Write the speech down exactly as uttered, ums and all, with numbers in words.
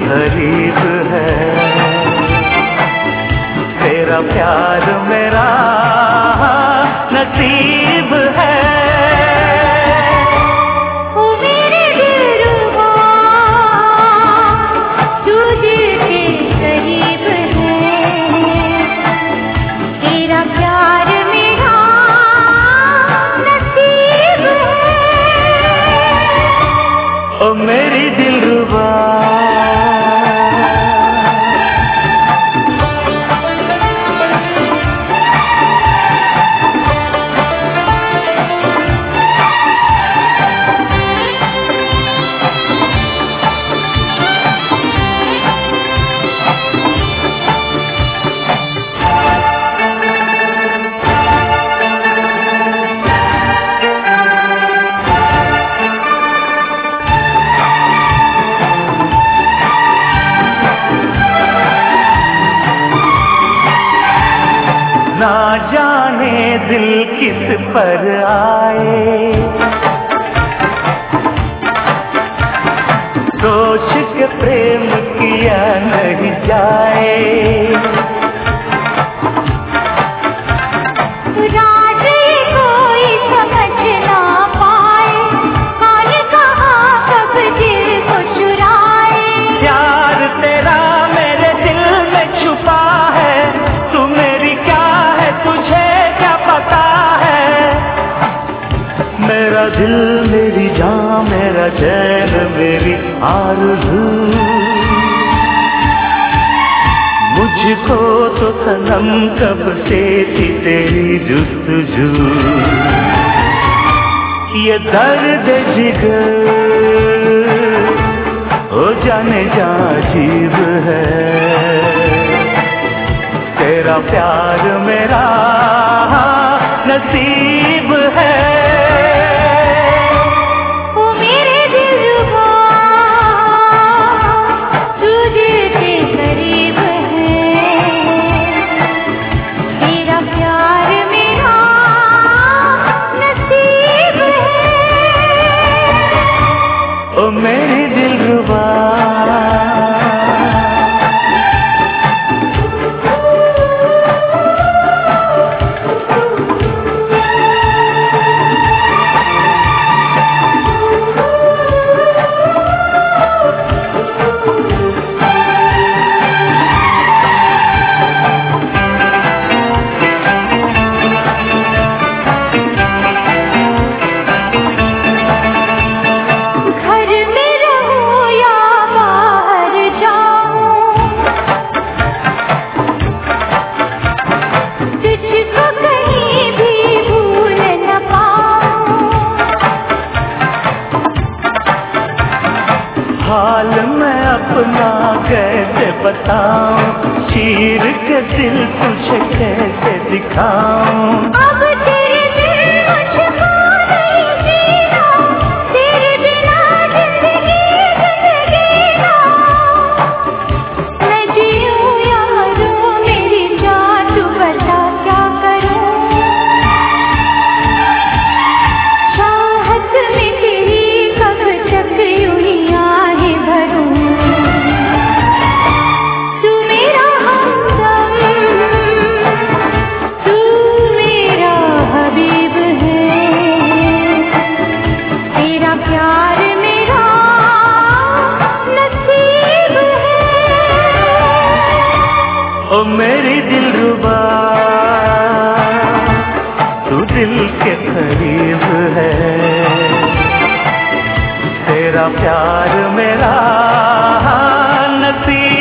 करीब है, तेरा प्यार मेरा नसीब है। ओ मेरे दिलरुबा, तू दिल के करीब है, तेरा प्यार मेरा नसीब है। ओ मेरी दिलरुबा, ना जाने दिल किस पर आए, सोच के प्रेम किया नहीं जाए। राज ये कोई समझ ना पाए, कौन कहाँ कब दिल को चुराए। प्यार तेरा मेरे दिल में छुपा है, तू मेरी क्या है तुझे क्या पता है। मेरा दिल मेरी जान मेरा चैन मेरी आरज़ू, मुझको तो सनम कब से थी तेरी जुस्तजू। ये दर्द जिगर हो जाने जा अजीब है, तेरा प्यार मेरा नसीब है। ओ मेरे दिलरुबा, तू दिल के करीब है, तेरा प्यार मेरा नसीब है। ओ मेरी दिलरुबा, घर में रहूं या बाहर जाऊं, तुझको कहीं भी भूल न पाऊं। हाल मैं अपना कैसे बताऊं, चीर के दिल तुझे कैसे दिखाऊं। अब तेरे बिन मुझको नहीं जीना, तेरे बिना जिंदगी जिंदगी ना। मैं जीऊं या मरूं मेरी जान, तू बता क्या करूं। चाहत में तेरी कब तक यूं ही आहें भरूं। तू मेरा हमदम, तू मेरा हबीब है, तेरा प्यार मेरा नसीब है। ओ मेरी दिलरुबा, तू दिल के करीब है, तेरा प्यार मेरा नसीब